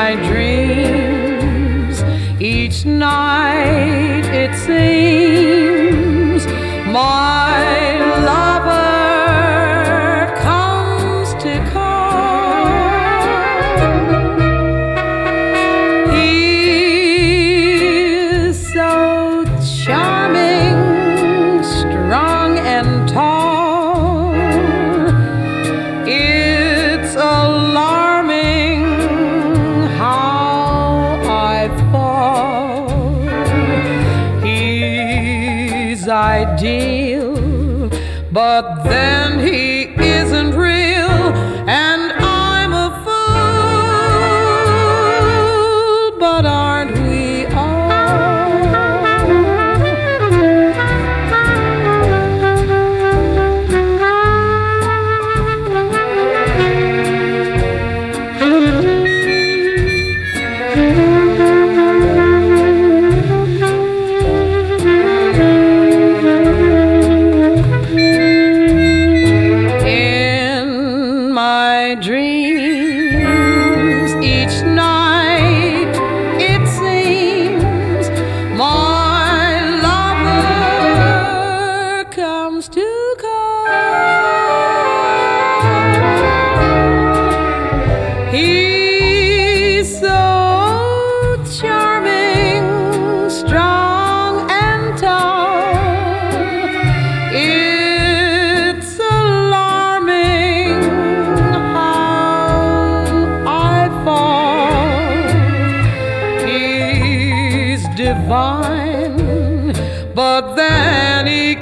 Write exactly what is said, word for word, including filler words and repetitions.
my dreams, each night it seems my lover comes to call. He is so charming, strong and tall. It's alarming how I fall. He's ideal, but then he isn't real, and I'm a fool, but aren't we my dreams, each night it seems my lover comes to call. He's so charming, strong and tall. It's alarming divine, but then he